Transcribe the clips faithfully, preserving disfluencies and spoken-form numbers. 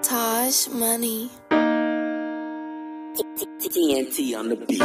Taj Money. T N T on the beat.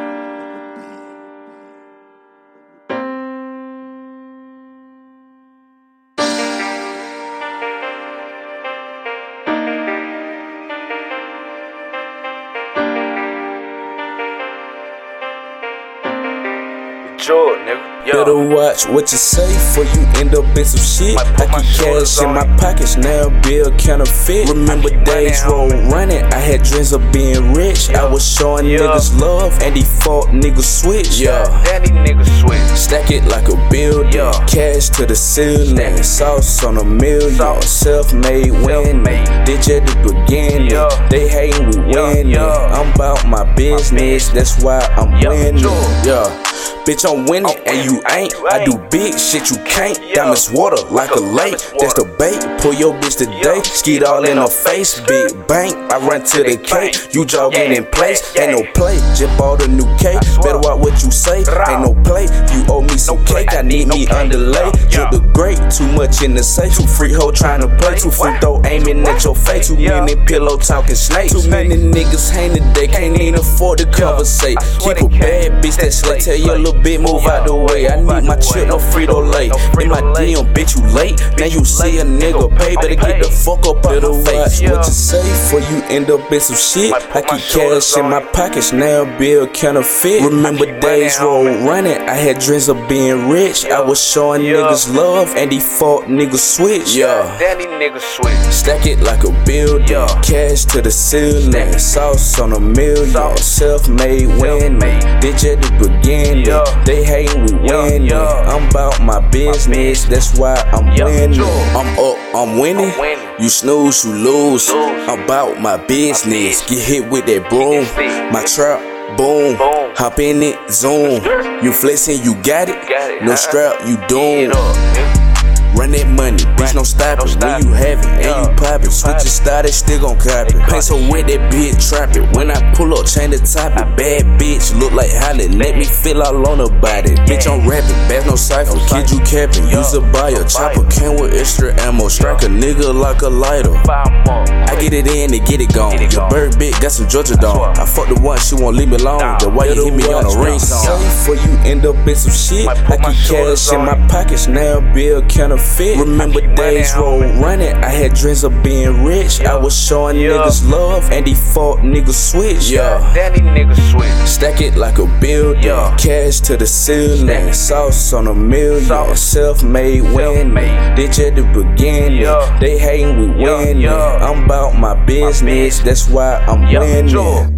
Sure, nigga. Yo. Better watch what you say before you end up in some shit. I keep cash in my pockets, now bill counterfeit. Remember days roll running, I had dreams of being rich. Yeah. I was showing Yeah. niggas love, and default niggas switch. Yeah, daddy niggas switch. Stack it like a building, Yeah. cash to the ceiling, sauce on a million, Sauce. self-made winning. Did you at the beginning? Yeah. They hating, we Yeah, winning. yeah. I'm about my business, that's why I'm Yeah, winning. sure. Yeah. Bitch, I'm winning I'm and you winning, ain't. you I ain't. do big shit you can't. Yeah. Diamonds water like a lake. That's the bait. Pull your bitch today. Yeah. Skeet all in her face. Big bank. I run to the K. You jogging Yeah. in place. Yeah. Ain't no play. Just bought a new K. swear. Better watch what you say. Ain't no play. You owe me some play. cake. I need No me play. underlay. Yeah. Drip the great. Too much in the safe. Too free hoe trying to play. Too free throw aiming at your face. Too Yeah. many pillow talking snakes. Too many niggas hang today. Can't even afford to conversate. I swear Keep a they bad can't. bitch that slay. Tell you a Slay. little bit, move out the way. I need my chip, no Frito Lay. In my D M, bitch, you late. Now you see a nigga pay. Better get the fuck up out of face. Yeah. What you say before you end up in some shit? Might put I my keep shoulders cash in on my you. pockets, now bill counterfeit. Remember keep days running, roll homie. running. I had dreams of being rich. I was showing Yeah. niggas love, and default niggas switch. Yeah. Daddy niggas switch. Stack it like a building, Yeah. cash to the ceiling, Stack it. sauce on a million, Sauce. self-made winning. Self-made. Did you at the beginning? Yeah. They hating, we Yeah, winning. yeah. I'm about my business, that's why I'm Yeah, winning. sure. I'm up, I'm winning. I'm winning. You snooze, you lose. Lose. I'm about my business. business. Get hit with that broom. Get fit. My trap, boom. Boom. Hop in it, zoom. You flexing, you got it. Got it. No Uh-uh. strap, you Get doomed. up, nigga. Run that money, bitch, no stopping. No When you have it, Yeah. and you pop it. Switch pop your it. style, they still gon' copy. They Paint so wet, that bitch trap it. When I pull up, change the topic. Bad bitch, look like Holly. Let me feel all on her body. Bitch, I'm rapping, bass no cipher. Kid, you capping. Use a buyer. Chopper came with extra ammo. Strike a nigga like a lighter. Five more. I get it in and get it gone. Get it Your gone. bird bitch got some Georgia dog. swear. I fuck the one, she won't leave me alone. Down. The way you hit me on a ring song. Before you end up in some shit, Might I put my keep shoulders cash in on my you. pockets, now bill counterfeit. Remember keep days running, roll homie. running, I had dreams of being rich. I was showing Yeah. niggas love, and default niggas switch. Yeah. Daddy niggas switch. Stack it like a building, Yeah. cash to the ceiling, Stack it. sauce on a million, Sauce. self-made winning. Self-made. Did you at the beginning? Yeah. They hating, we Yeah, winning. yeah. I'm about my business, business. that's why I'm Yeah, winning. sure.